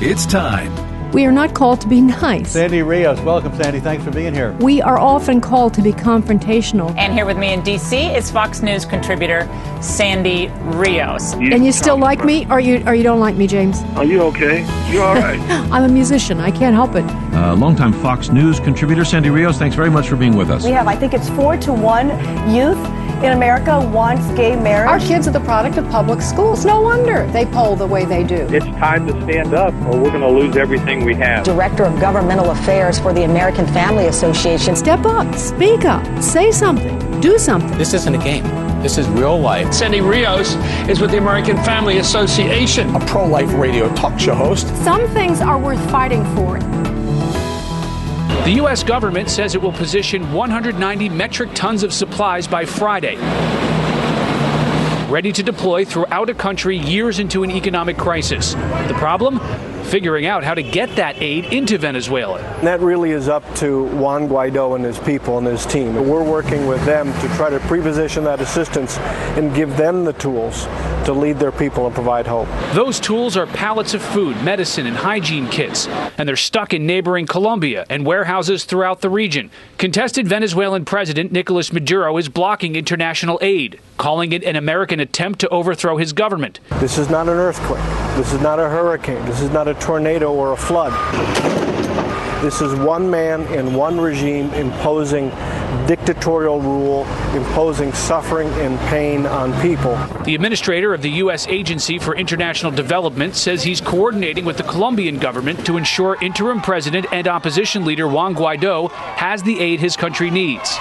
It's time. We are not called to be nice. Sandy Rios, welcome, Sandy. Thanks for being here. We are often called to be confrontational. And here with me in D.C. is Fox News contributor Sandy Rios. And you still like me, or you don't like me, James? Are you okay? You all right? I'm a musician. I can't help it. Longtime Fox News contributor Sandy Rios, thanks very much for being with us. We have, I think it's 4-to-1 youth in America wants gay marriage. Our kids are the product of public schools. No wonder they poll the way they do. It's time to stand up or we're going to lose everything we have. Director of Governmental Affairs for the American Family Association. Step up, speak up, say something, do something. This isn't a game. This is real life. Sandy Rios is with the American Family Association, a pro-life radio talk show host. Some things are worth fighting for. The U.S. government says it will position 190 metric tons of supplies by Friday, ready to deploy throughout a country years into an economic crisis. The problem? Figuring out how to get that aid into Venezuela. That really is up to Juan Guaido and his people and his team. We're working with them to try to pre-position that assistance and give them the tools to lead their people and provide hope. Those tools are pallets of food, medicine, and hygiene kits, and they're stuck in neighboring Colombia and warehouses throughout the region. Contested Venezuelan President Nicolas Maduro is blocking international aid, calling it an American attempt to overthrow his government. This is not an earthquake. This is not a hurricane. This is not a tornado or a flood. This is one man and one regime imposing dictatorial rule, imposing suffering and pain on people. The administrator of the U.S. Agency for International Development says he's coordinating with the Colombian government to ensure interim president and opposition leader Juan Guaido has the aid his country needs.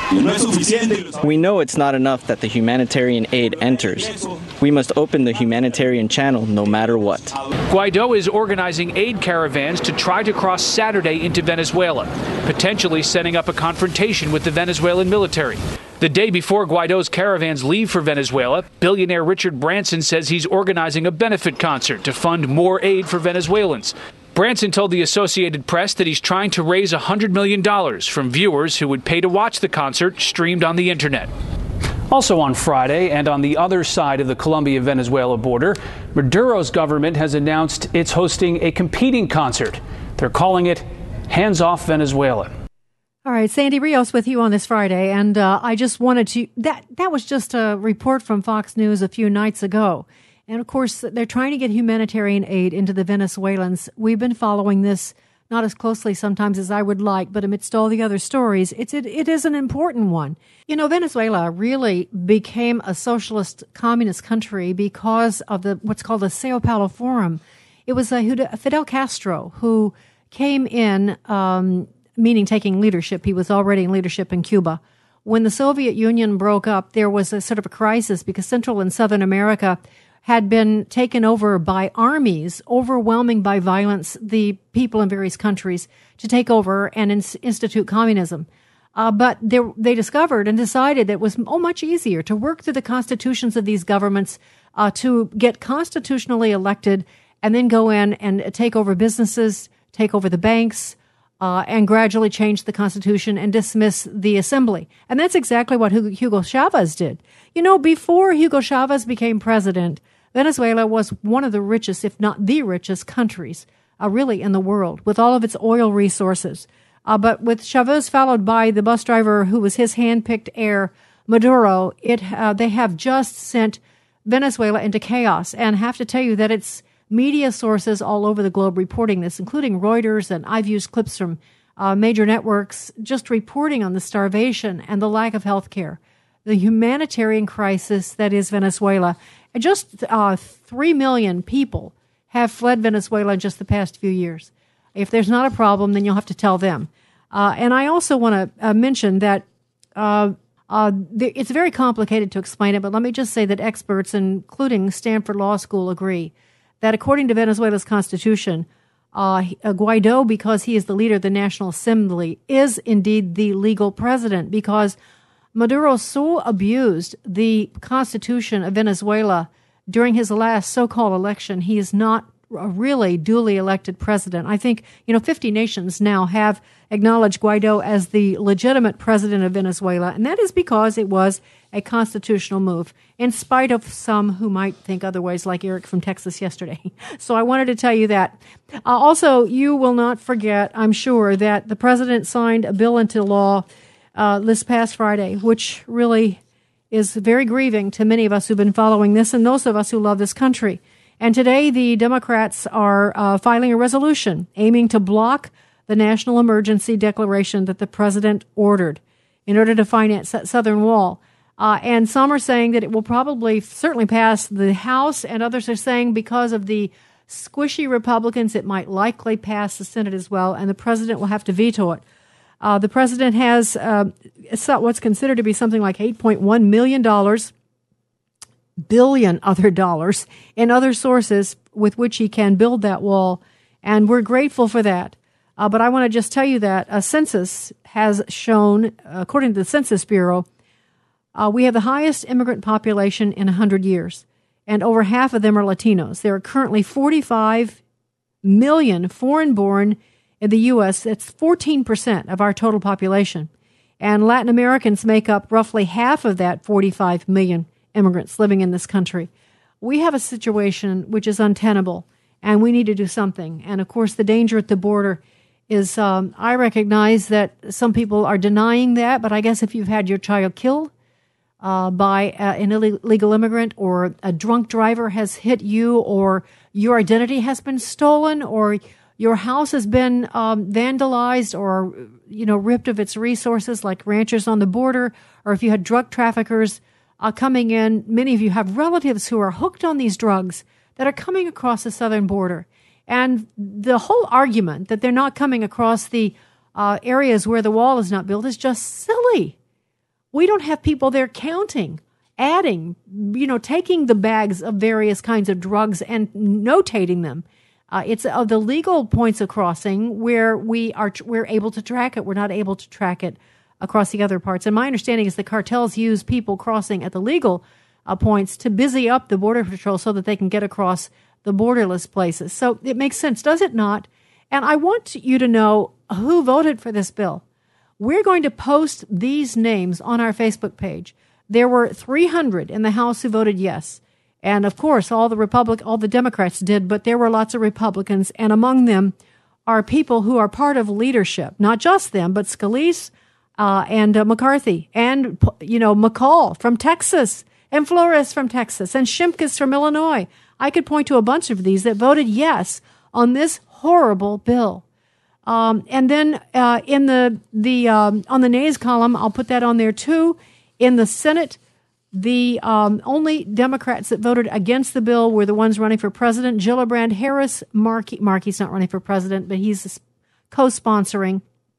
We know it's not enough that the humanitarian aid enters. We must open the humanitarian channel no matter what. Guaido is organizing aid caravans to try to cross Saturday into Venezuela, potentially setting up a confrontation with the Venezuelan military. The day before Guaido's caravans leave for Venezuela, billionaire Richard Branson says he's organizing a benefit concert to fund more aid for Venezuelans. Branson told the Associated Press that he's trying to raise $100 million from viewers who would pay to watch the concert streamed on the internet. Also on Friday, and on the other side of the Colombia-Venezuela border, Maduro's government has announced it's hosting a competing concert. They're calling it Hands Off Venezuela. All right, Sandy Rios with you on this Friday, and I just wanted to, that was just a report from Fox News a few nights ago. And of course, they're trying to get humanitarian aid into the Venezuelans. We've been following this not as closely sometimes as I would like, but amidst all the other stories, it is an important one. You know, Venezuela really became a socialist communist country because of what's called the Sao Paulo Forum. It was Fidel Castro who came in, meaning taking leadership. He was already in leadership in Cuba. When the Soviet Union broke up, there was a sort of a crisis because Central and Southern America had been taken over by armies, overwhelming by violence the people in various countries to take over and institute communism. But they discovered and decided that it was much easier to work through the constitutions of these governments to get constitutionally elected and then go in and take over businesses, take over the banks, and gradually change the Constitution and dismiss the assembly. And that's exactly what Hugo Chavez did. You know, before Hugo Chavez became president, Venezuela was one of the richest, if not the richest countries, really in the world, with all of its oil resources. But with Chavez followed by the bus driver who was his hand-picked heir, Maduro, they have just sent Venezuela into chaos. And I have to tell you that it's media sources all over the globe reporting this, including Reuters, and I've used clips from major networks just reporting on the starvation and the lack of health care, the humanitarian crisis that is Venezuela. Just 3 million people have fled Venezuela in just the past few years. If there's not a problem, then you'll have to tell them. And I also want to mention that it's very complicated to explain it, but let me just say that experts, including Stanford Law School, agree that according to Venezuela's constitution, Guaido, because he is the leader of the National Assembly, is indeed the legal president because Maduro so abused the constitution of Venezuela during his last so-called election. He is not a really duly elected president. I think, 50 nations now have acknowledged Guaido as the legitimate president of Venezuela, and that is because it was a constitutional move, in spite of some who might think otherwise, like Eric from Texas yesterday. So I wanted to tell you that. Also, you will not forget, I'm sure, that the president signed a bill into law this past Friday, which really is very grieving to many of us who've been following this and those of us who love this country. And today the Democrats are filing a resolution aiming to block the national emergency declaration that the president ordered in order to finance that southern wall. And some are saying that it will certainly pass the House, and others are saying because of the squishy Republicans, it might likely pass the Senate as well, and the president will have to veto it. The president has what's considered to be something like $8.1 million, billion other dollars, in other sources with which he can build that wall, and we're grateful for that. But I want to just tell you that a census has shown, according to the Census Bureau, we have the highest immigrant population in 100 years, and over half of them are Latinos. There are currently 45 million foreign-born in the U.S. That's 14% of our total population. And Latin Americans make up roughly half of that 45 million immigrants living in this country. We have a situation which is untenable, and we need to do something. And, of course, the danger at the border is, I recognize that some people are denying that, but I guess if you've had your child killed by an illegal immigrant, or a drunk driver has hit you, or your identity has been stolen, or your house has been vandalized or, ripped of its resources like ranchers on the border, or if you had drug traffickers coming in, many of you have relatives who are hooked on these drugs that are coming across the southern border. And the whole argument that they're not coming across the areas where the wall is not built is just silly. We don't have people there counting, adding, taking the bags of various kinds of drugs and notating them. It's of the legal points of crossing where we're able to track it. We're not able to track it across the other parts. And my understanding is the cartels use people crossing at the legal points to busy up the Border Patrol so that they can get across the borderless places. So it makes sense, does it not? And I want you to know who voted for this bill. We're going to post these names on our Facebook page. There were 300 in the House who voted yes. And, of course, all the Democrats did, but there were lots of Republicans. And among them are people who are part of leadership, not just them, but Scalise and McCarthy and, McCall from Texas and Flores from Texas and Shimkus from Illinois. I could point to a bunch of these that voted yes on this horrible bill. And then on the nays column, I'll put that on there too. In the Senate, the only Democrats that voted against the bill were the ones running for president: Gillibrand, Harris, Markey. Markey's not running for president, but he's co-sponsoring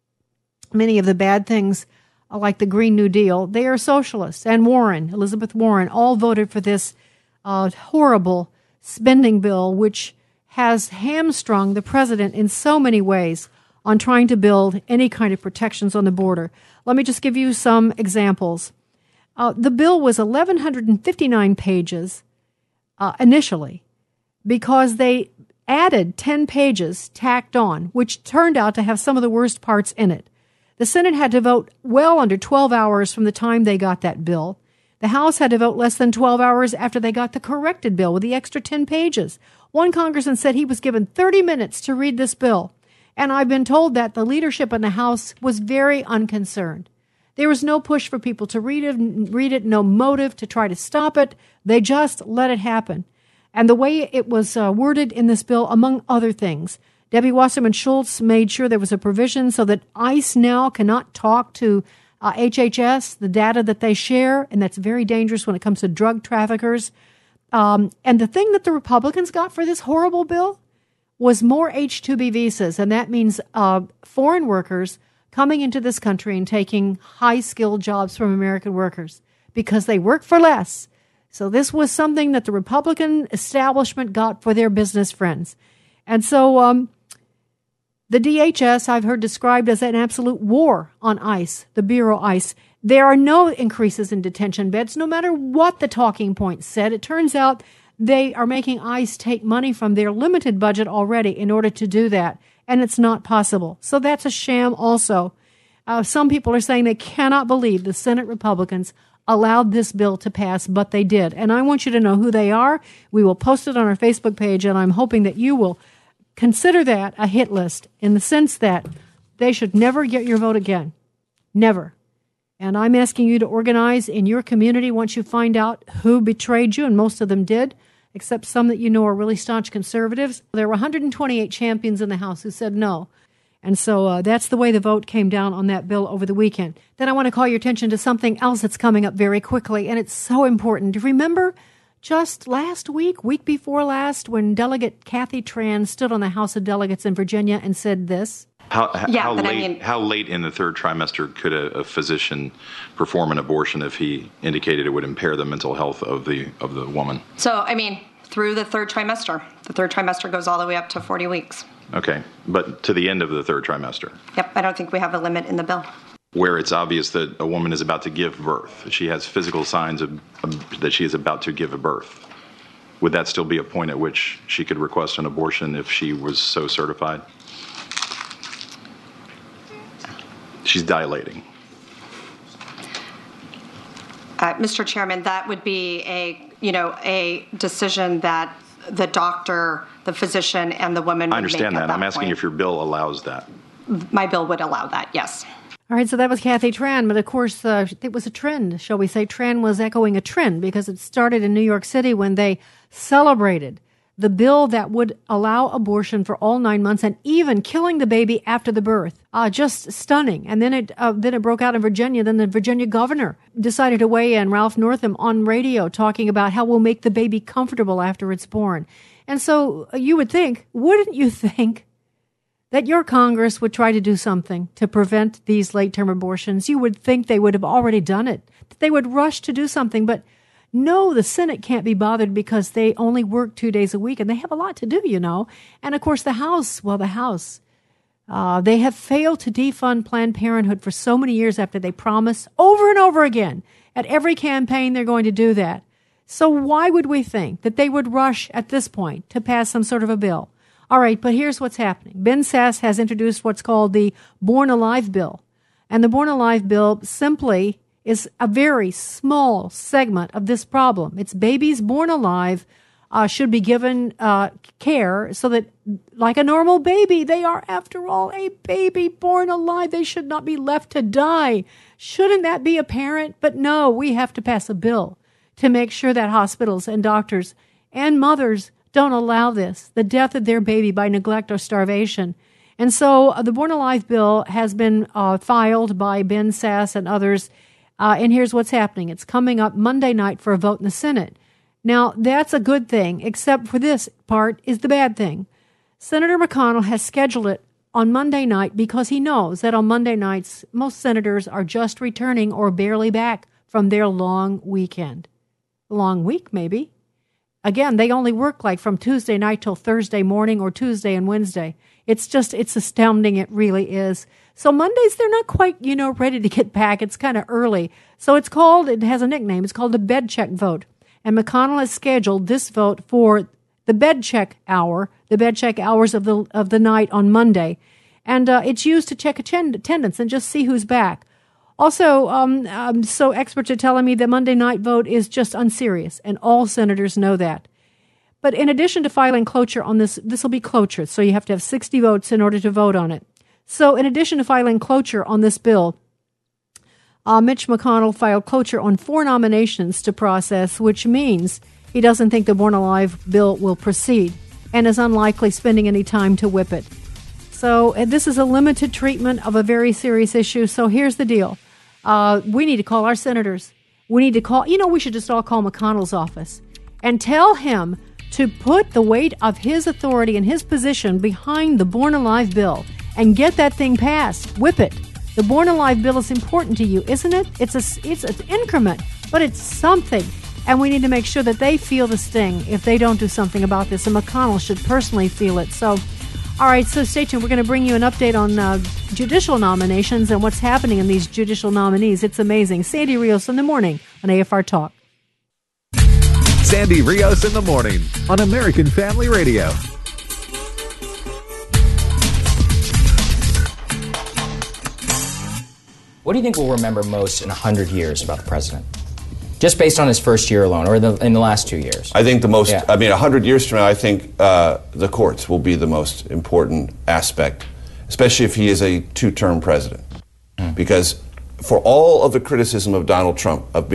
many of the bad things like the Green New Deal. They are socialists. And Warren, Elizabeth Warren, all voted for this horrible spending bill, which has hamstrung the president in so many ways on trying to build any kind of protections on the border. Let me just give you some examples. The bill was 1,159 pages initially because they added 10 pages tacked on, which turned out to have some of the worst parts in it. The Senate had to vote well under 12 hours from the time they got that bill. The House had to vote less than 12 hours after they got the corrected bill with the extra 10 pages. One congressman said he was given 30 minutes to read this bill. And I've been told that the leadership in the House was very unconcerned. There was no push for people to read it, no motive to try to stop it. They just let it happen. And the way it was worded in this bill, among other things, Debbie Wasserman Schultz made sure there was a provision so that ICE now cannot talk to HHS, the data that they share, and that's very dangerous when it comes to drug traffickers. And the thing that the Republicans got for this horrible bill was more H-2B visas, and that means foreign workers coming into this country and taking high-skilled jobs from American workers because they work for less. So this was something that the Republican establishment got for their business friends. And so the DHS, I've heard described as an absolute war on ICE, the Bureau ICE. There are no increases in detention beds, no matter what the talking points said. It turns out They are making ICE take money from their limited budget already in order to do that, and it's not possible. So that's a sham also. Some people are saying they cannot believe the Senate Republicans allowed this bill to pass, but they did. And I want you to know who they are. We will post it on our Facebook page, and I'm hoping that you will consider that a hit list in the sense that they should never get your vote again. Never. And I'm asking you to organize in your community once you find out who betrayed you, and most of them did, except some that you know are really staunch conservatives. There were 128 champions in the House who said no. And so that's the way the vote came down on that bill over the weekend. Then I want to call your attention to something else that's coming up very quickly, and it's so important. Remember just last week before last, when Delegate Kathy Tran stood on the House of Delegates in Virginia and said this? How late in the third trimester could a physician perform an abortion if he indicated it would impair the mental health of the woman? So, through the third trimester. The third trimester goes all the way up to 40 weeks. Okay, but to the end of the third trimester? Yep, I don't think we have a limit in the bill. Where it's obvious that a woman is about to give birth. She has physical signs that she is about to give a birth. Would that still be a point at which she could request an abortion if she was so certified? She's dilating. Mr. Chairman, that would be a decision that the doctor, the physician, and the woman would make. I understand that. I'm asking if your bill allows that. My bill would allow that, yes. All right, so that was Kathy Tran, but of course it was a trend, shall we say. Tran was echoing a trend because it started in New York City when they celebrated the bill that would allow abortion for all 9 months and even killing the baby after the birth. Just stunning. And then it broke out in Virginia. Then the Virginia governor decided to weigh in, Ralph Northam, on radio talking about how we'll make the baby comfortable after it's born. And so you would think, wouldn't you think, that your Congress would try to do something to prevent these late-term abortions? You would think they would have already done it, that they would rush to do something. But no, the Senate can't be bothered because they only work 2 days a week, and they have a lot to do, you know. And, of course, the House, they have failed to defund Planned Parenthood for so many years after they promised over and over again. At every campaign, they're going to do that. So why would we think that they would rush at this point to pass some sort of a bill? All right, but here's what's happening. Ben Sasse has introduced what's called the Born Alive Bill. And the Born Alive Bill simply is a very small segment of this problem. It's babies born alive should be given care so that, like a normal baby, they are, after all, a baby born alive. They should not be left to die. Shouldn't that be apparent? But no, we have to pass a bill to make sure that hospitals and doctors and mothers don't allow this, the death of their baby by neglect or starvation. And so the Born Alive bill has been filed by Ben Sasse and others. And here's what's happening. It's coming up Monday night for a vote in the Senate. Now, that's a good thing, except for this part is the bad thing. Senator McConnell has scheduled it on Monday night because he knows that on Monday nights, most senators are just returning or barely back from their long weekend. Long week, maybe. Again, they only work like from Tuesday night till Thursday morning or Tuesday and Wednesday. It's astounding. It really is. So Mondays, they're not quite, ready to get back. It's kind of early. So it has a nickname. It's called the bed check vote. And McConnell has scheduled this vote for the bed check hour, the bed check hours of the night on Monday. And it's used to check attendance and just see who's back. Also, so experts are telling me the Monday night vote is just unserious, and all senators know that. But in addition to filing cloture on this will be cloture, so you have to have 60 votes in order to vote on it. So in addition to filing cloture on this bill, Mitch McConnell filed cloture on 4 nominations to process, which means he doesn't think the Born Alive bill will proceed and is unlikely spending any time to whip it. So this is a limited treatment of a very serious issue. So here's the deal. We need to call our senators. We need to call, we should just all call McConnell's office and tell him to put the weight of his authority and his position behind the Born Alive bill and get that thing passed. Whip it. The Born Alive bill is important to you, isn't it? It's an increment, but it's something. And we need to make sure that they feel the sting if they don't do something about this. And McConnell should personally feel it. So, all right, so stay tuned. We're going to bring you an update on judicial nominations and what's happening in these judicial nominees. It's amazing. Sandy Rios in the morning on AFR Talk. Sandy Rios in the morning on American Family Radio. What do you think we'll remember most in 100 years about the president? Just based on his first year alone, or in the last 2 years? I think the most, 100 years from now, I think the courts will be the most important aspect, especially if he is a two-term president. Because for all of the criticism of Donald Trump, of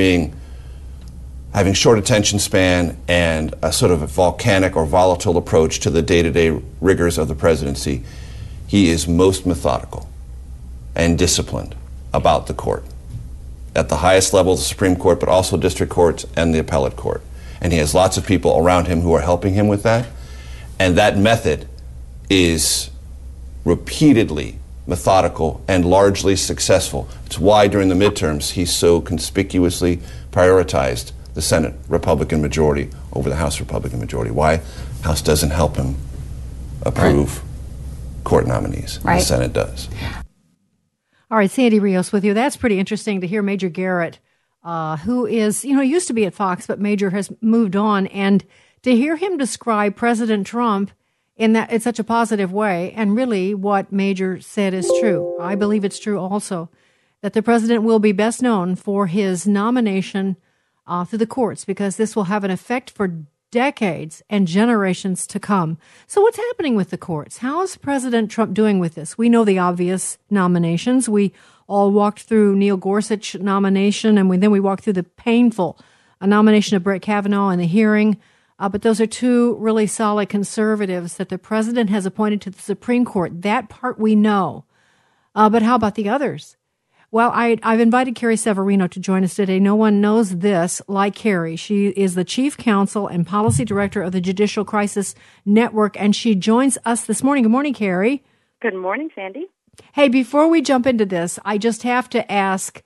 having short attention span and a sort of a volcanic or volatile approach to the day-to-day rigors of the presidency, he is most methodical and disciplined about the court at the highest level, the Supreme Court, but also district courts and the appellate court. And he has lots of people around him who are helping him with that. And that method is repeatedly methodical and largely successful. It's why during the midterms he so conspicuously prioritized the Senate Republican majority over the House Republican majority. Why? House doesn't help him approve court nominees. Right. The Senate does. All right, Sandy Rios with you. That's pretty interesting to hear Major Garrett, who is, used to be at Fox, but Major has moved on. And to hear him describe President Trump in such a positive way, and really what Major said is true. I believe it's true also, that the president will be best known for his nomination through the courts, because this will have an effect for decades and generations to come. So what's happening with the courts? How is President Trump doing with this? We know the obvious nominations. We all walked through Neil Gorsuch nomination, and then we walked through the painful nomination of Brett Kavanaugh and the hearing. But those are two really solid conservatives that the president has appointed to the Supreme Court. That part we know. But how about the others? Well, I've invited Carrie Severino to join us today. No one knows this like Carrie. She is the Chief Counsel and Policy Director of the Judicial Crisis Network, and she joins us this morning. Good morning, Carrie. Good morning, Sandy. Hey, before we jump into this, I just have to ask,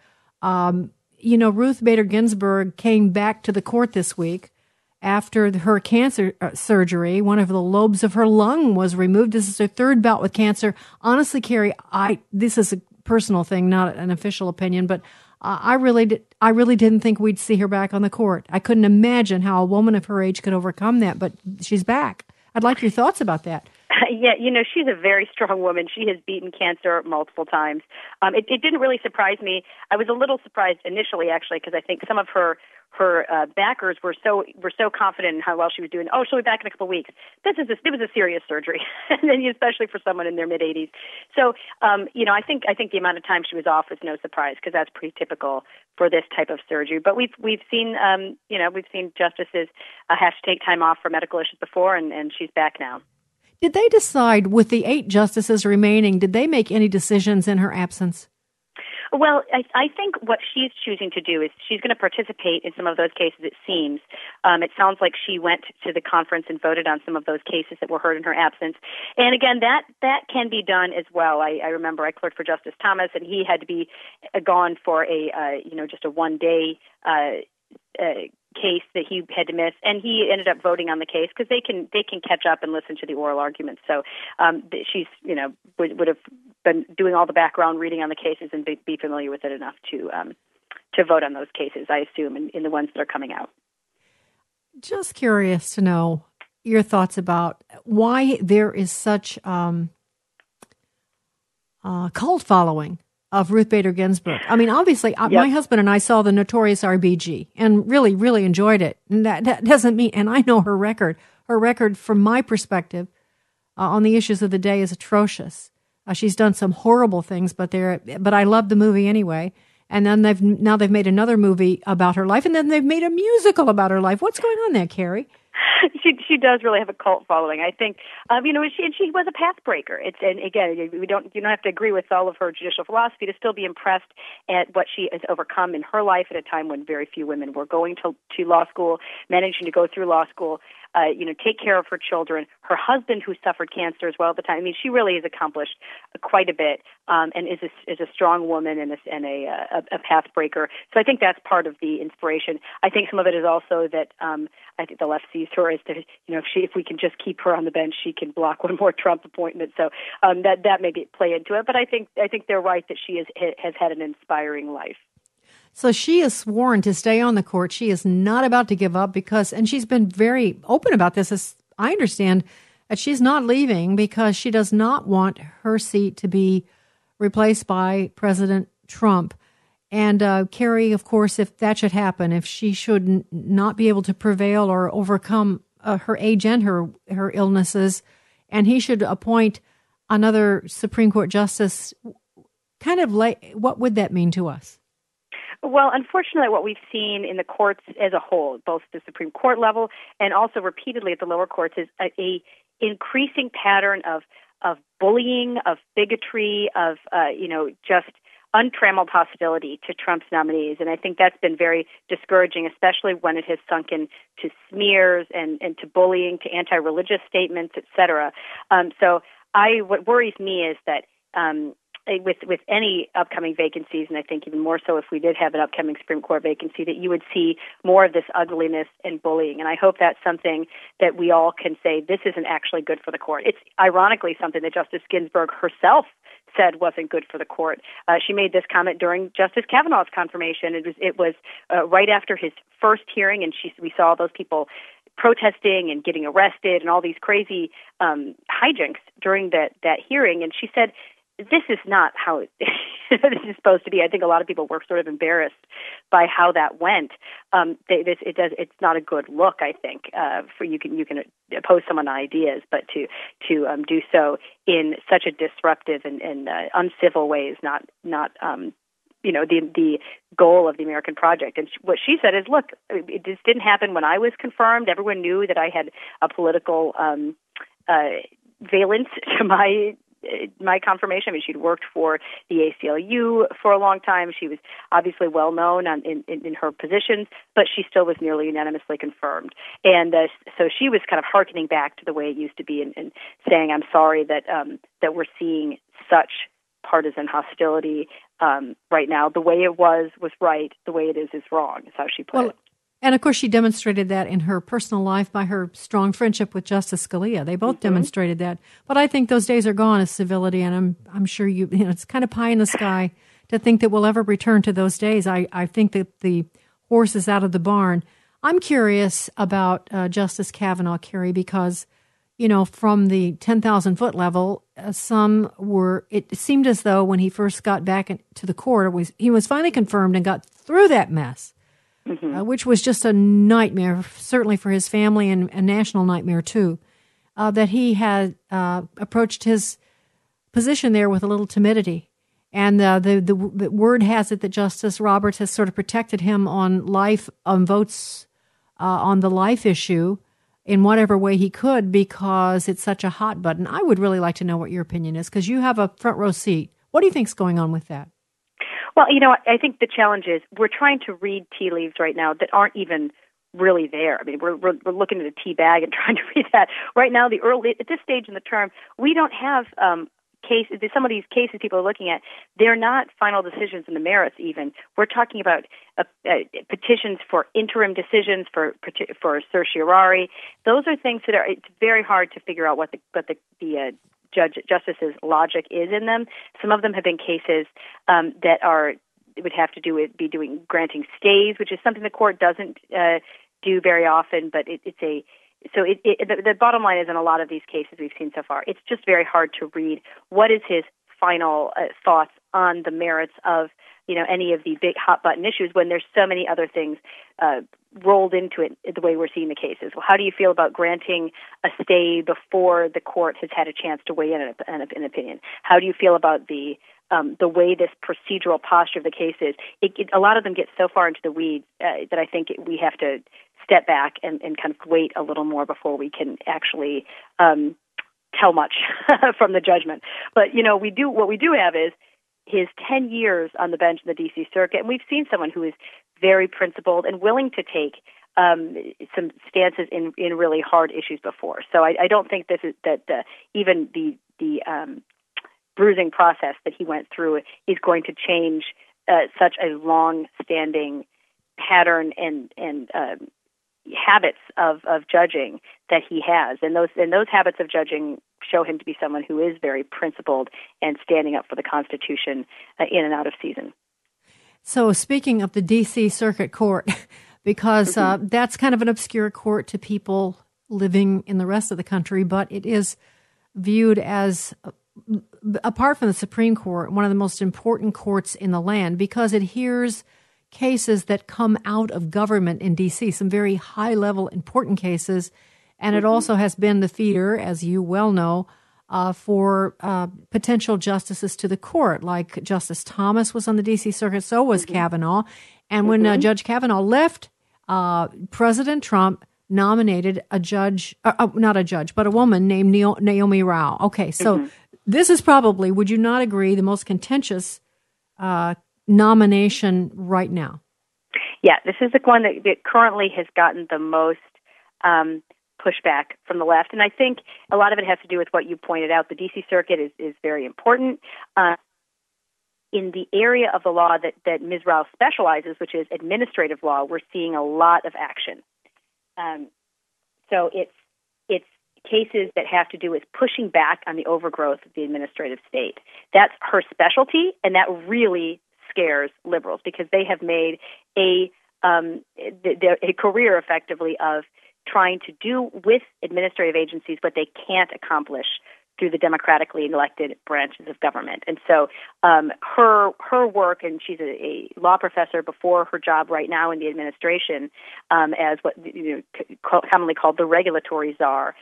Ruth Bader Ginsburg came back to the court this week after her cancer surgery. One of the lobes of her lung was removed. This is her third bout with cancer. Honestly, Carrie, this is a personal thing, not an official opinion, but I really didn't think we'd see her back on the court. I couldn't imagine how a woman of her age could overcome that, but she's back. I'd like your thoughts about that. Yeah, she's a very strong woman. She has beaten cancer multiple times. It didn't really surprise me. I was a little surprised initially, actually, because I think some of her backers were so confident in how well she was doing. Oh, she'll be back in a couple of weeks. It was a serious surgery, and then especially for someone in their mid 80s. So, I think the amount of time she was off was no surprise, because that's pretty typical for this type of surgery. But we've seen justices have to take time off for medical issues before, and she's back now. Did they decide, with the 8 justices remaining, did they make any decisions in her absence? Well, I think what she's choosing to do is she's going to participate in some of those cases, it seems. It sounds like she went to the conference and voted on some of those cases that were heard in her absence. And again, that can be done as well. I remember I clerked for Justice Thomas, and he had to be gone for just a one-day case that he had to miss, and he ended up voting on the case because they can catch up and listen to the oral arguments. So she's would have been doing all the background reading on the cases and be familiar with it enough to vote on those cases, I assume, in the ones that are coming out. Just curious to know your thoughts about why there is such cult following of Ruth Bader Ginsburg. I mean, obviously, my husband and I saw the Notorious RBG and really, really enjoyed it. And that doesn't mean, and I know her record. Her record, from my perspective, on the issues of the day is atrocious. She's done some horrible things, but I love the movie anyway. And then they've made another movie about her life, and then they've made a musical about her life. What's going on there, Carrie? She does really have a cult following. I think, she was a path breaker. And again, you don't have to agree with all of her judicial philosophy to still be impressed at what she has overcome in her life at a time when very few women were going to law school, managing to go through law school, take care of her children, her husband who suffered cancer as well at the time. I mean, she really has accomplished quite a bit, and is a strong woman and a path breaker. So I think that's part of the inspiration. I think some of it is also that I think the left sees her as to, if we can just keep her on the bench, she can block one more Trump appointment. So that may play into it. But I think they're right that she has had an inspiring life. So she is sworn to stay on the court. She is not about to give up and she's been very open about this, as I understand, that she's not leaving because she does not want her seat to be replaced by President Trump. And Carrie, of course, if that should happen, if she should not be able to prevail or overcome her age and her illnesses, and he should appoint another Supreme Court justice, what would that mean to us? Well, unfortunately, what we've seen in the courts as a whole, both the Supreme Court level and also repeatedly at the lower courts, is a increasing pattern of bullying, of bigotry, of just untrammeled hostility to Trump's nominees. And I think that's been very discouraging, especially when it has sunk into smears and to bullying, to anti-religious statements, et cetera. What worries me is that with any upcoming vacancies, and I think even more so if we did have an upcoming Supreme Court vacancy, that you would see more of this ugliness and bullying. And I hope that's something that we all can say, this isn't actually good for the court. It's ironically something that Justice Ginsburg herself said wasn't good for the court. She made this comment during Justice Kavanaugh's confirmation. It was right after his first hearing, and we saw those people protesting and getting arrested and all these crazy hijinks during that hearing. And she said, this is not how this is supposed to be. I think a lot of people were sort of embarrassed by how that went. It's not a good look, I think. For you can oppose someone on ideas, but to do so in such a disruptive and uncivil way is not the goal of the American project. And what she said is, look, this didn't happen when I was confirmed. Everyone knew that I had a political valence to my confirmation. I mean, she'd worked for the ACLU for a long time. She was obviously well known in her positions, but she still was nearly unanimously confirmed. And so she was kind of hearkening back to the way it used to be and saying, I'm sorry that we're seeing such partisan hostility right now. The way it was right. The way it is wrong, is how she put it. And, of course, she demonstrated that in her personal life by her strong friendship with Justice Scalia. They both demonstrated that. But I think those days are gone as civility, and I'm sure it's kind of pie in the sky to think that we'll ever return to those days. I think that the horse is out of the barn. I'm curious about Justice Kavanaugh, Carrie, because, from the 10,000-foot level, it seemed as though when he first got back to the court, he was finally confirmed and got through that mess. Which was just a nightmare, certainly for his family, and a national nightmare, too, that he had approached his position there with a little timidity. And the word has it that Justice Roberts has sort of protected him on votes on the life issue in whatever way he could, because it's such a hot button. I would really like to know what your opinion is, because you have a front row seat. What do you think's going on with that? Well, I think the challenge is we're trying to read tea leaves right now that aren't even really there. I mean, we're looking at a tea bag and trying to read that. Right now, at this stage in the term, we don't have cases. Some of these cases people are looking at, they're not final decisions in the merits even. We're talking about petitions for interim decisions, for certiorari. Those are things that it's very hard to figure out what the justice's logic is in them. Some of them have been cases that would have to do with granting stays, which is something the court doesn't do very often. But the bottom line is, in a lot of these cases we've seen so far, it's just very hard to read what is his final thoughts on the merits of any of the big hot button issues when there's so many other things rolled into it the way we're seeing the cases. Well, how do you feel about granting a stay before the court has had a chance to weigh in an opinion? How do you feel about the way this procedural posture of the case is? A lot of them get so far into the weeds that I think we have to step back and kind of wait a little more before we can actually tell much from the judgment. But what we do have is his 10 years on the bench in the D.C. Circuit, and we've seen someone who is very principled and willing to take some stances in really hard issues before. So I don't think even the bruising process that he went through is going to change such a long-standing pattern and habits of judging that he has, and those habits of judging show him to be someone who is very principled and standing up for the Constitution in and out of season. So speaking of the D.C. Circuit Court, because that's kind of an obscure court to people living in the rest of the country, but it is viewed as, apart from the Supreme Court, one of the most important courts in the land because it hears cases that come out of government in D.C., some very high-level important cases, and it also has been the feeder, as you well know, for potential justices to the court, like Justice Thomas was on the D.C. Circuit, so was Kavanaugh. And when Judge Kavanaugh left, President Trump nominated a judge, not a judge, but a woman named Naomi Rao. Okay, so this is probably, would you not agree, the most contentious nomination right now? Yeah, this is the one that currently has gotten the most pushback from the left. And I think a lot of it has to do with what you pointed out. The D.C. Circuit is very important. In the area of the law that Ms. Rao specializes, which is administrative law, we're seeing a lot of action. So it's cases that have to do with pushing back on the overgrowth of the administrative state. That's her specialty, and that really scares liberals because they have made a career effectively of trying to do with administrative agencies what they can't accomplish through the democratically elected branches of government. And so her work, and she's a law professor before her job right now in the administration as what commonly called the regulatory czar.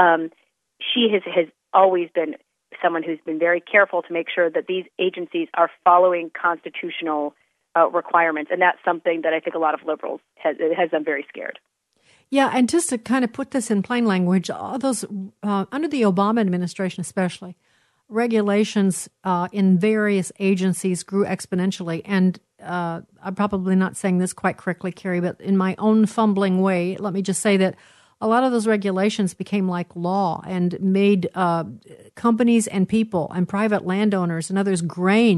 She has always been someone who's been very careful to make sure that these agencies are following constitutional requirements, and that's something that I think a lot of liberals has them very scared. Yeah, and just to kind of put this in plain language, all those under the Obama administration especially, regulations in various agencies grew exponentially. And I'm probably not saying this quite correctly, Carrie, but in my own fumbling way, let me just say that a lot of those regulations became like law and made companies and people and private landowners and others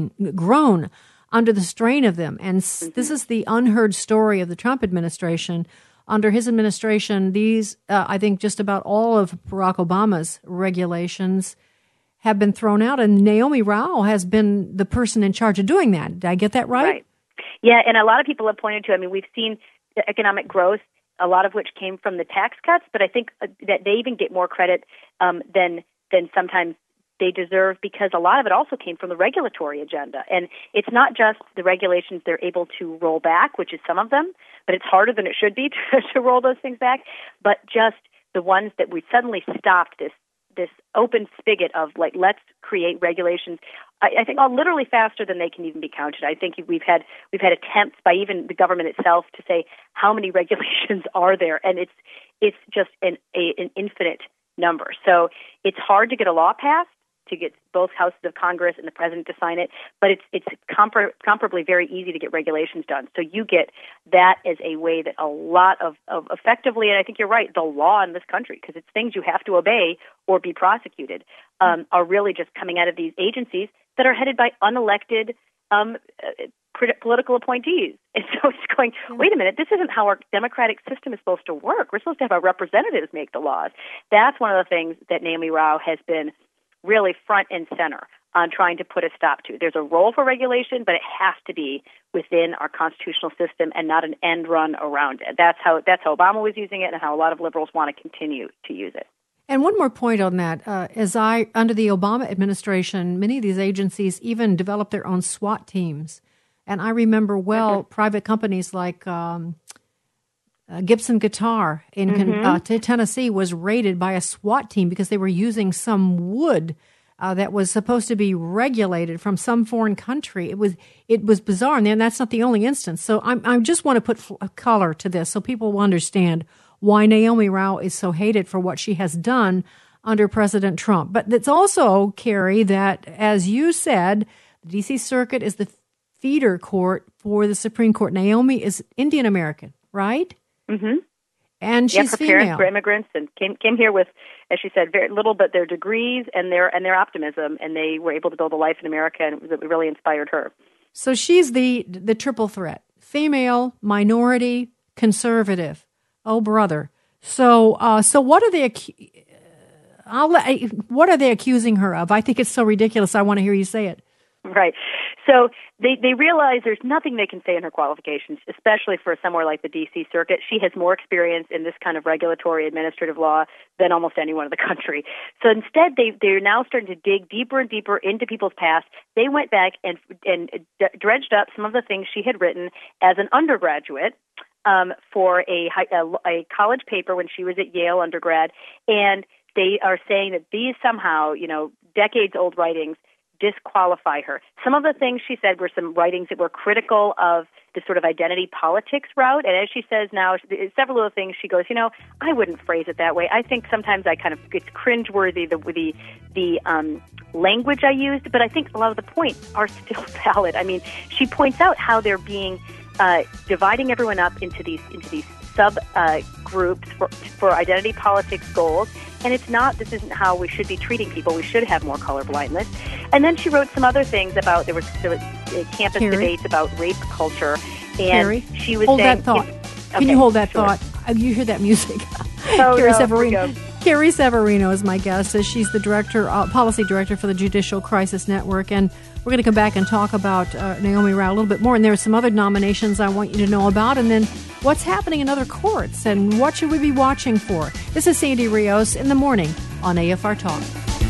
groan under the strain of them. And this is the unheard story of the Trump administration. Under his administration, these, I think just about all of Barack Obama's regulations have been thrown out, and Naomi Rao has been the person in charge of doing that. Did I get that right? Right. Yeah, and a lot of people have pointed to, we've seen economic growth, a lot of which came from the tax cuts, but I think that they even get more credit than sometimes they deserve because a lot of it also came from the regulatory agenda. And it's not just the regulations they're able to roll back, which is some of them, but it's harder than it should be to roll those things back, but just the ones that we suddenly stopped this open spigot of let's create regulations. I think literally faster than they can even be counted. I think we've had attempts by even the government itself to say how many regulations are there, and it's just an infinite number. So it's hard to get a law passed, to get both houses of Congress and the president to sign it, but it's comparably very easy to get regulations done. So you get that as a way that a lot of effectively, and I think you're right, the law in this country, because it's things you have to obey or be prosecuted, are really just coming out of these agencies that are headed by unelected political appointees. And so it's going, wait a minute, this isn't how our democratic system is supposed to work. We're supposed to have our representatives make the laws. That's one of the things that Naomi Rao has been really front and center on trying to put a stop to. There's a role for regulation, but it has to be within our constitutional system and not an end run around it. That's how Obama was using it and how a lot of liberals want to continue to use it. And one more point on that, under the Obama administration, many of these agencies even developed their own SWAT teams. And I remember private companies like Gibson Guitar in Tennessee was raided by a SWAT team because they were using some wood that was supposed to be regulated from some foreign country. It was bizarre, and that's not the only instance. So I just want to put a color to this so people will understand why Naomi Rao is so hated for what she has done under President Trump. But it's also, Carrie, that, as you said, the D.C. Circuit is the feeder court for the Supreme Court. Naomi is Indian American, right? Mm-hmm. And she's her female. Parents were immigrants and came here with, as she said, very little, but their degrees and their optimism, and they were able to build a life in America, and it really inspired her. So she's the triple threat: female, minority, conservative. Oh, brother! So what are they? What are they accusing her of? I think it's so ridiculous. I want to hear you say it. Right. So they realize there's nothing they can say in her qualifications, especially for somewhere like the D.C. Circuit. She has more experience in this kind of regulatory administrative law than almost anyone in the country. So instead, they're now starting to dig deeper and deeper into people's past. They went back and dredged up some of the things she had written as an undergraduate for a college paper when she was at Yale undergrad, and they are saying that these somehow, decades-old writings disqualify her. Some of the things she said were some writings that were critical of the sort of identity politics route, and as she says now, several of the things she goes, I wouldn't phrase it that way. I think sometimes it's cringeworthy, the language I used, but I think a lot of the points are still valid. I mean, she points out how they're being dividing everyone up into these sub groups for identity politics goals, and this isn't how we should be treating people. We should have more color blindness. And then she wrote some other things about there was campus debates about rape culture, and Carrie, she was hold saying, that thought. Can you hold that thought? You hear that music? Carrie Severino. Carrie Severino is my guest. She's the policy director for the Judicial Crisis Network, and we're going to come back and talk about Naomi Rao a little bit more. And there are some other nominations I want you to know about, and then what's happening in other courts and what should we be watching for. This is Sandy Rios in the morning on AFR Talk.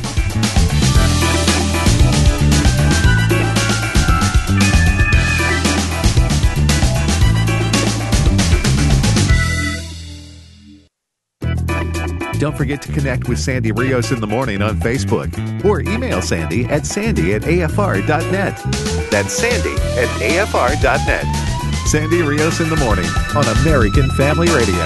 Don't forget to connect with Sandy Rios in the morning on Facebook or email Sandy at sandy@afr.net. That's sandy@afr.net. Sandy Rios in the morning on American Family Radio.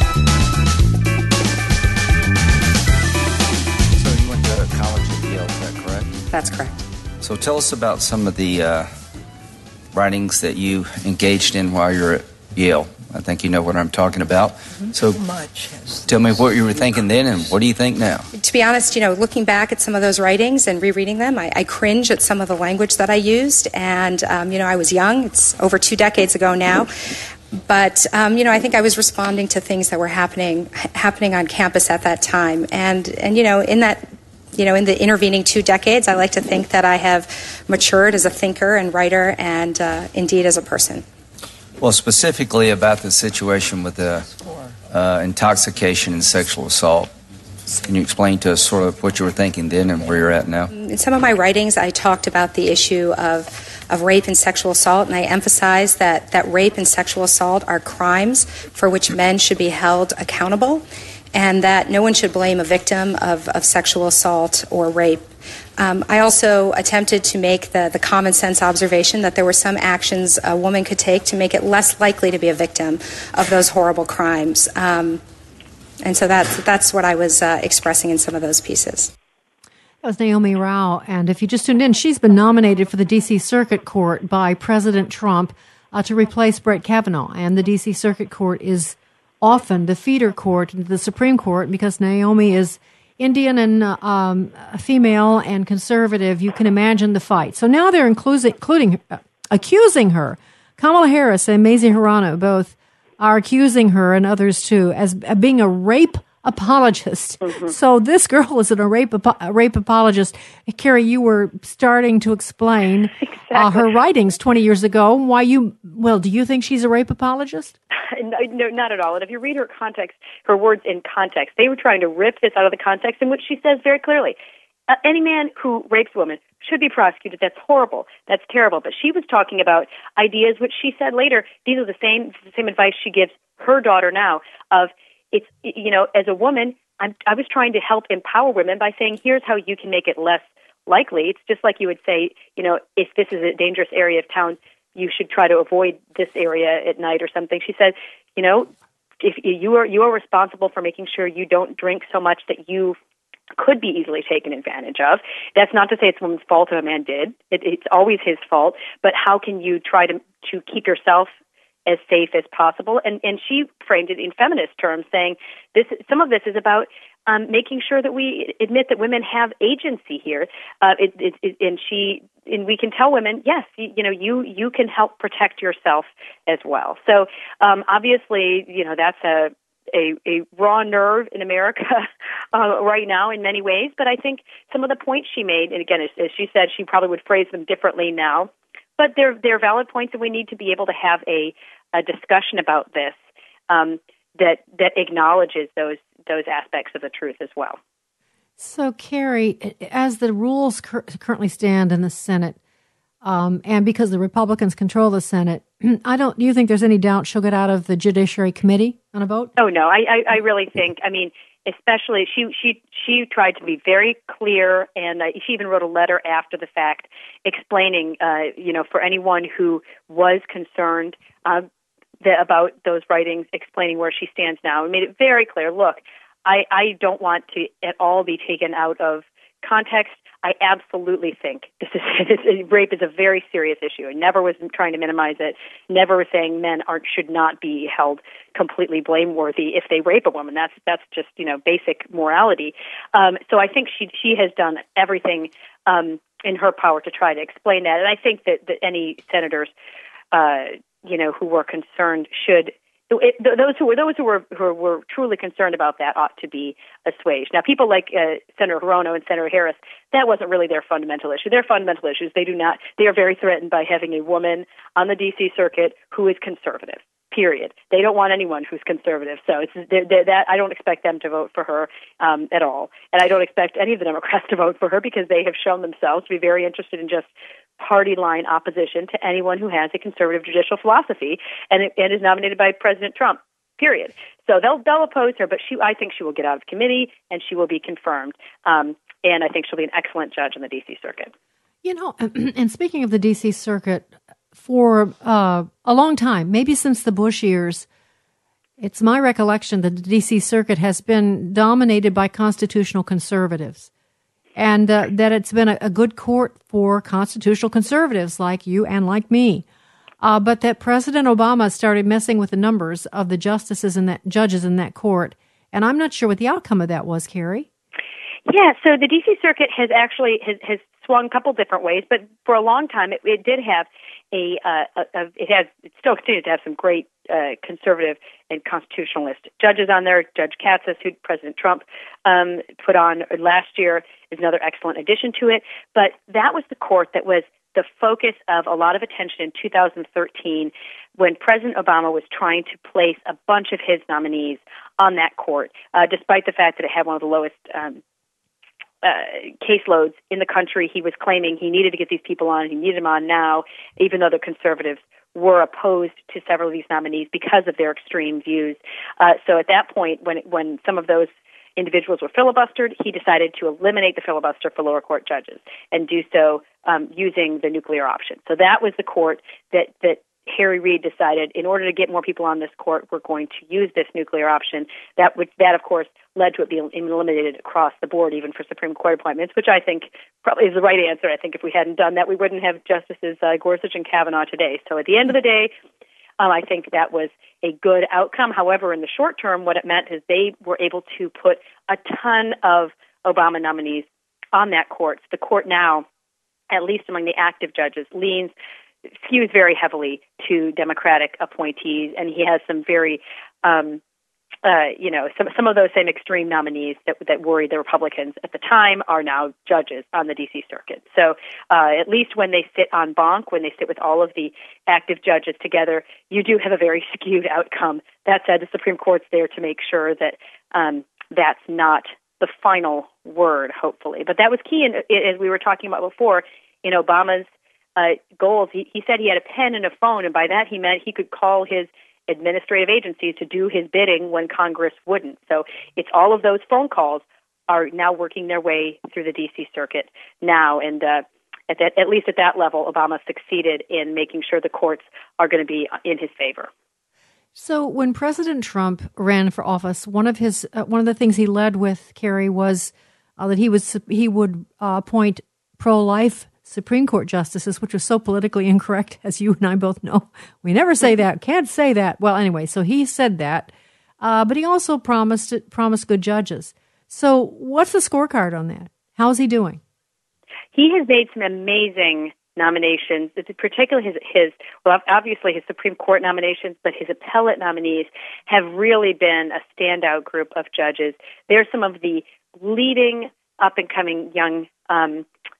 So you went to college at Yale, is that correct? That's correct. So tell us about some of the writings that you engaged in while you're at Yale. I think you know what I'm talking about. So tell me what you were thinking then and what do you think now? To be honest, looking back at some of those writings and rereading them, I cringe at some of the language that I used. And, I was young. It's over 2 decades ago now. But, I think I was responding to things that were happening on campus at that time. And in that, in the intervening 2 decades, I like to think that I have matured as a thinker and writer and indeed as a person. Well, specifically about the situation with the intoxication and sexual assault, can you explain to us sort of what you were thinking then and where you're at now? In some of my writings, I talked about the issue of rape and sexual assault, and I emphasized that rape and sexual assault are crimes for which men should be held accountable, and that no one should blame a victim of sexual assault or rape. I also attempted to make the common sense observation that there were some actions a woman could take to make it less likely to be a victim of those horrible crimes. And so that's what I was expressing in some of those pieces. That was Naomi Rao, and if you just tuned in, she's been nominated for the D.C. Circuit Court by President Trump to replace Brett Kavanaugh, and the D.C. Circuit Court is often the feeder court to the Supreme Court because Naomi is Indian and female and conservative. You can imagine the fight. So now they're accusing her. Kamala Harris and Mazie Hirono both are accusing her, and others too, as being a rape apologist. Mm-hmm. So this girl is a rape apologist. Carrie, you were starting to explain her writings 20 years ago. Do you think she's a rape apologist? No, not at all. And if you read her words in context, they were trying to rip this out of the context in which she says very clearly, any man who rapes a woman should be prosecuted. That's horrible. That's terrible. But she was talking about ideas which she said later, these are the same advice she gives her daughter now of, it's, as a woman, I was trying to help empower women by saying, here's how you can make it less likely. It's just like you would say, if this is a dangerous area of town, you should try to avoid this area at night or something. She said, if you are responsible for making sure you don't drink so much that you could be easily taken advantage of. That's not to say it's a woman's fault if a man did. It's always his fault. But how can you try to keep yourself as safe as possible? And she framed it in feminist terms, saying some of this is about making sure that we admit that women have agency here. And we can tell women, yes, you can help protect yourself as well. So obviously, that's a raw nerve in America right now in many ways. But I think some of the points she made, and again, as she said, she probably would phrase them differently now, but they're valid points, and we need to be able to have a discussion about this that acknowledges those aspects of the truth as well. So, Carrie, as the rules currently stand in the Senate, and because the Republicans control the Senate, do you think there's any doubt she'll get out of the Judiciary Committee on a vote? Oh, no. I really think, especially she tried to be very clear, and she even wrote a letter after the fact explaining, for anyone who was concerned about those writings, explaining where she stands now, and made it very clear. Look, I don't want to at all be taken out of context. I absolutely think rape is a very serious issue. I never was trying to minimize it. Never was saying men should not be held completely blameworthy if they rape a woman. That's just basic morality. So I think she has done everything in her power to try to explain that. And I think that any senators who were concerned should. Those who were truly concerned about that ought to be assuaged. Now, people like Senator Hirono and Senator Harris, that wasn't really their fundamental issue. Their fundamental issues, they are very threatened by having a woman on the D.C. circuit who is conservative. Period. They don't want anyone who's conservative. So I don't expect them to vote for her at all, and I don't expect any of the Democrats to vote for her because they have shown themselves to be very interested in just party line opposition to anyone who has a conservative judicial philosophy and is nominated by President Trump. Period. So they'll oppose her, but I think she will get out of committee and she will be confirmed. And I think she'll be an excellent judge on the D.C. circuit. And speaking of the D.C. circuit, for a long time, maybe since the Bush years, it's my recollection that the D.C. circuit has been dominated by constitutional conservatives. And that it's been a good court for constitutional conservatives like you and like me. But that President Obama started messing with the numbers of the judges in that court. And I'm not sure what the outcome of that was, Carrie. Yeah, so the D.C. circuit has actually has swung a couple different ways, but for a long time it did have it still continues to have some great conservative and constitutionalist judges on there. Judge Katsas, who President Trump put on last year, is another excellent addition to it. But that was the court that was the focus of a lot of attention in 2013 when President Obama was trying to place a bunch of his nominees on that court, despite the fact that it had one of the lowest caseloads in the country. He was claiming he needed to get these people on. He needed them on now, even though the conservatives were opposed to several of these nominees because of their extreme views. So at that point, when some of those individuals were filibustered, he decided to eliminate the filibuster for lower court judges and do so using the nuclear option. So that was the court that Harry Reid decided, in order to get more people on this court, we're going to use this nuclear option. That of course, led to it being eliminated across the board, even for Supreme Court appointments, which I think probably is the right answer. I think if we hadn't done that, we wouldn't have Justices Gorsuch and Kavanaugh today. So at the end of the day, I think that was a good outcome. However, in the short term, what it meant is they were able to put a ton of Obama nominees on that court. The court now, at least among the active judges, skews very heavily to Democratic appointees, and he has some very, some of those same extreme nominees that worried the Republicans at the time are now judges on the D.C. circuit. So at least when they sit en banc, when they sit with all of the active judges together, you do have a very skewed outcome. That said, the Supreme Court's there to make sure that that's not the final word, hopefully. But that was key, as we were talking about before, in Obama's goals. He said he had a pen and a phone, and by that he meant he could call his administrative agencies to do his bidding when Congress wouldn't. So it's all of those phone calls are now working their way through the D.C. circuit now, and at least at that level, Obama succeeded in making sure the courts are going to be in his favor. So when President Trump ran for office, one of the things he led with, Carrie, was that he would appoint pro-life Supreme Court justices, which was so politically incorrect, as you and I both know. We never say that, can't say that. Well, anyway, so he said that, but he also promised good judges. So what's the scorecard on that? How's he doing? He has made some amazing nominations, particularly obviously his Supreme Court nominations, but his appellate nominees have really been a standout group of judges. They're some of the leading up-and-coming young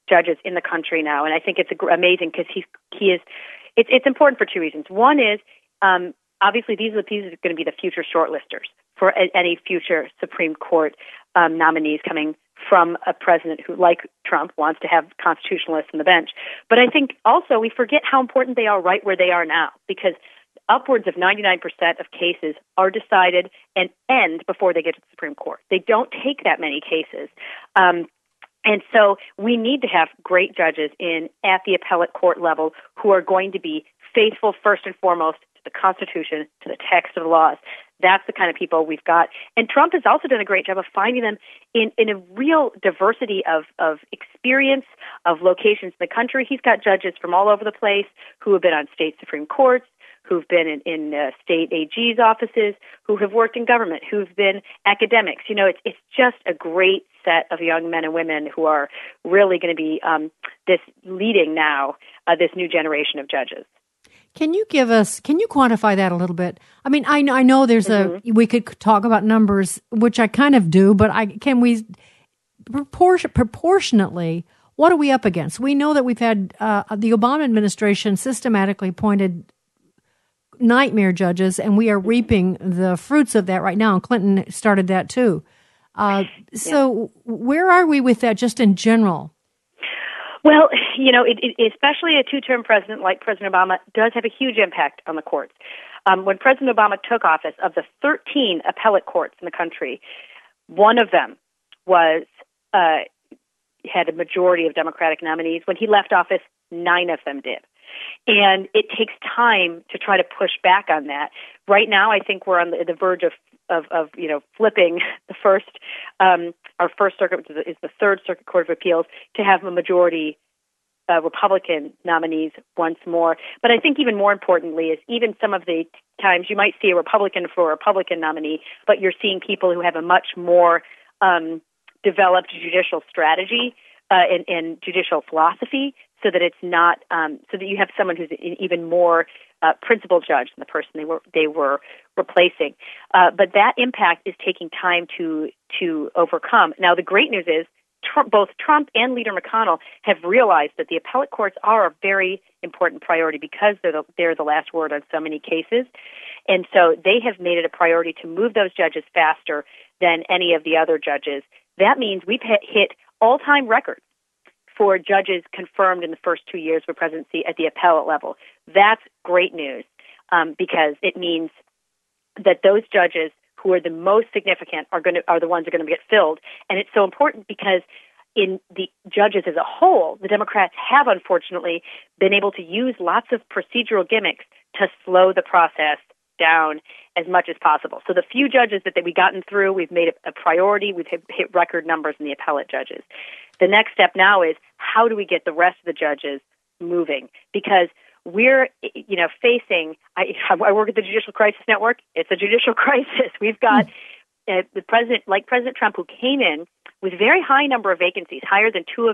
judges in the country now, and I think it's amazing because he is. It's important for two reasons. One is obviously these are going to be the future shortlisters for any future Supreme Court nominees coming from a president who, like Trump, wants to have constitutionalists on the bench. But I think also we forget how important they are right where they are now, because upwards of 99% of cases are decided and end before they get to the Supreme Court. They don't take that many cases. And so we need to have great judges at the appellate court level who are going to be faithful first and foremost to the Constitution, to the text of the laws. That's the kind of people we've got. And Trump has also done a great job of finding them in a real diversity of experience, of locations in the country. He's got judges from all over the place who have been on state Supreme Courts, who've been in state AG's offices, who have worked in government, who've been academics. You know, it's just a great set of young men and women who are really going to be leading now this new generation of judges. Can you quantify that a little bit? I mean, I know there's we could talk about numbers, which I kind of do, but can we proportionately, what are we up against? We know that we've had the Obama administration systematically appointed nightmare judges, and we are reaping the fruits of that right now. And Clinton started that too. So where are we with that just in general? Well, you know, especially a two-term president like President Obama does have a huge impact on the courts. When President Obama took office, of the 13 appellate courts in the country, one of them had a majority of Democratic nominees. When he left office, 9 of them did. And it takes time to try to push back on that. Right now, I think we're on the verge of flipping the first, our First Circuit, which is the Third Circuit Court of Appeals, to have a majority Republican nominees once more. But I think even more importantly is even some of the times you might see a Republican for a Republican nominee, but you're seeing people who have a much more developed judicial strategy and judicial philosophy, so that it's not so that you have someone who's an even more principal judge than the person they were replacing. But that impact is taking time to overcome. Now, the great news is both Trump and Leader McConnell have realized that the appellate courts are a very important priority because they're the last word on so many cases. And so they have made it a priority to move those judges faster than any of the other judges. That means we've hit all-time records for judges confirmed in the first 2 years of presidency at the appellate level. That's great news because it means that those judges who are the most significant are the ones who are going to get filled. And it's so important because in the judges as a whole, the Democrats have unfortunately been able to use lots of procedural gimmicks to slow the process down as much as possible. So the few judges that we've gotten through, we've made it a priority. We've hit record numbers in the appellate judges. The next step now is how do we get the rest of the judges moving? Because we're, facing, I work at the Judicial Crisis Network. It's a judicial crisis. We've got the president, like President Trump, who came in with a very high number of vacancies, higher than 4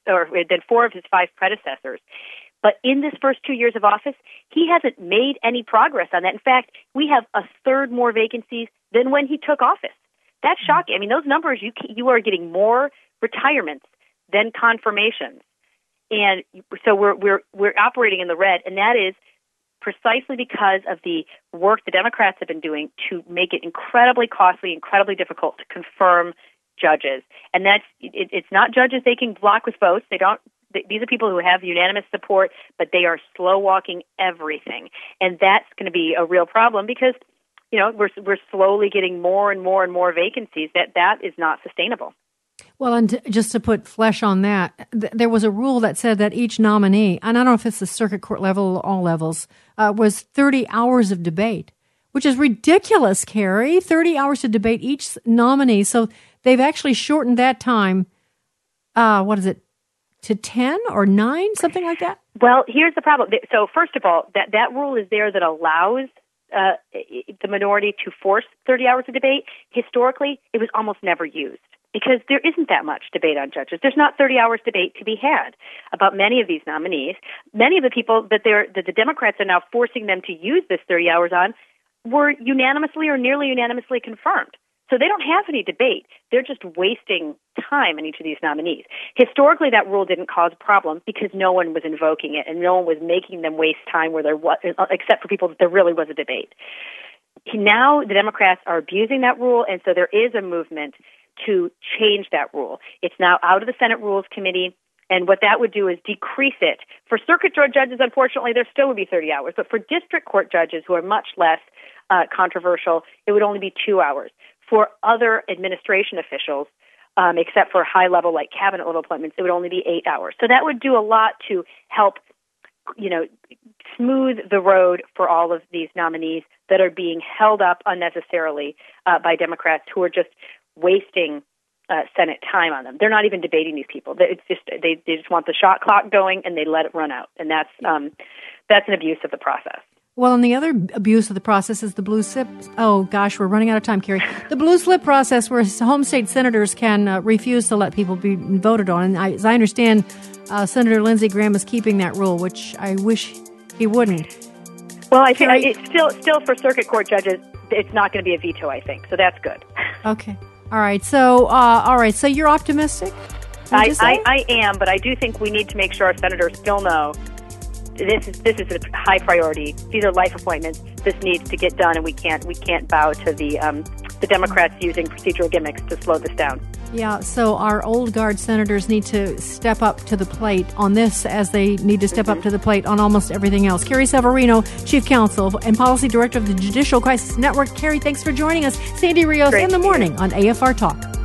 of his 5 predecessors. But in this first 2 years of office, he hasn't made any progress on that. In fact, we have a third more vacancies than when he took office. That's shocking. I mean, those numbers, you are getting more retirements than confirmations. And so we're operating in the red, and that is precisely because of the work the Democrats have been doing to make it incredibly costly, incredibly difficult to confirm judges. And it's not judges they can block with votes. These are people who have unanimous support, but they are slow walking everything. And that's going to be a real problem because, we're slowly getting more and more and more vacancies. That is not sustainable. Well, and just to put flesh on that, there was a rule that said that each nominee, and I don't know if it's the circuit court level or all levels, was 30 hours of debate, which is ridiculous, Carrie. 30 hours to debate each nominee. So they've actually shortened that time, to 10 or 9, something like that? Well, here's the problem. So first of all, that rule is there that allows the minority to force 30 hours of debate. Historically, it was almost never used because there isn't that much debate on judges. There's not 30 hours debate to be had about many of these nominees. Many of the people that the Democrats are now forcing them to use this 30 hours on were unanimously or nearly unanimously confirmed. So they don't have any debate. They're just wasting time on each of these nominees. Historically, that rule didn't cause problems because no one was invoking it and no one was making them waste time where there was, except for people that there really was a debate. Now the Democrats are abusing that rule, and so there is a movement to change that rule. It's now out of the Senate Rules Committee, and what that would do is decrease it. For circuit court judges, unfortunately, there still would be 30 hours, but for district court judges who are much less controversial, it would only be 2 hours. For other administration officials, except for high-level, like cabinet-level appointments, it would only be 8 hours. So that would do a lot to help, smooth the road for all of these nominees that are being held up unnecessarily by Democrats who are just wasting Senate time on them. They're not even debating these people. It's just they just want the shot clock going and they let it run out, and that's an abuse of the process. Well, and the other abuse of the process is the blue slip. Oh, gosh, we're running out of time, Carrie. The blue slip process where home state senators can refuse to let people be voted on. And as I understand, Senator Lindsey Graham is keeping that rule, which I wish he wouldn't. Well, I think it's still for circuit court judges, it's not going to be a veto, I think. So that's good. Okay. All right. So you're optimistic? I am, but I do think we need to make sure our senators still know this is a high priority. These are life appointments. This needs to get done, and we can't bow to the Democrats using procedural gimmicks to slow this down. Yeah, so our old guard senators need to step up to the plate on this as they need to step up to the plate on almost everything else. Carrie Severino, Chief Counsel and Policy Director of the Judicial Crisis Network. Carrie, thanks for joining us. Sandy Rios in the morning on AFR Talk.